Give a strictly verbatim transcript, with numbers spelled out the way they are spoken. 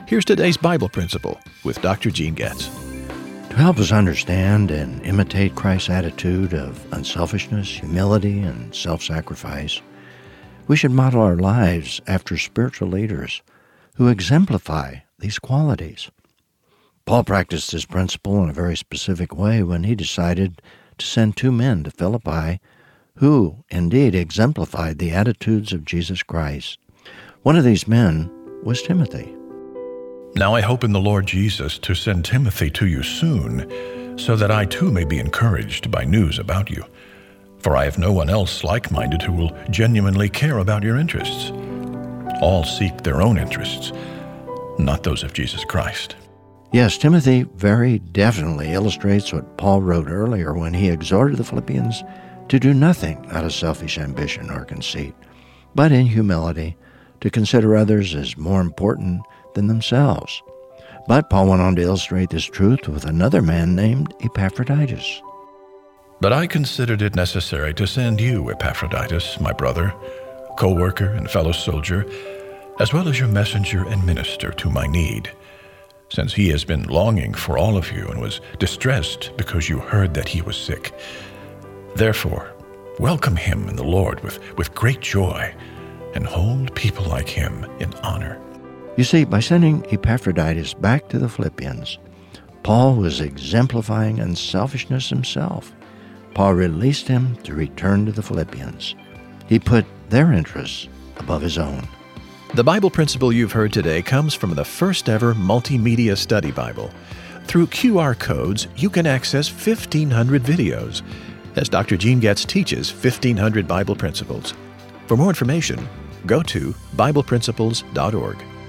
Here's today's Bible principle with Doctor Gene Getz. To help us understand and imitate Christ's attitude of unselfishness, humility, and self-sacrifice, we should model our lives after spiritual leaders who exemplify these qualities. Paul practiced this principle in a very specific way when he decided to send two men to Philippi who, indeed, exemplified the attitudes of Jesus Christ. One of these men was Timothy. Now I hope in the Lord Jesus to send Timothy to you soon, so that I too may be encouraged by news about you. For I have no one else like-minded who will genuinely care about your interests. All seek their own interests, not those of Jesus Christ. Yes, Timothy very definitely illustrates what Paul wrote earlier when he exhorted the Philippians to do nothing out of selfish ambition or conceit, but in humility to consider others as more important than themselves. But Paul went on to illustrate this truth with another man named Epaphroditus. But I considered it necessary to send you, Epaphroditus, my brother, co-worker and fellow soldier, as well as your messenger and minister to my need, since he has been longing for all of you and was distressed because you heard that he was sick. Therefore, welcome him in the Lord with, with great joy, and hold people like him in honor. You see, by sending Epaphroditus back to the Philippians, Paul was exemplifying unselfishness himself. Paul released him to return to the Philippians. He put their interests above his own. The Bible principle you've heard today comes from the first ever multimedia study Bible. Through Q R codes, you can access fifteen hundred videos as Doctor Gene Getz teaches fifteen hundred Bible principles. For more information, go to Bible Principles dot org.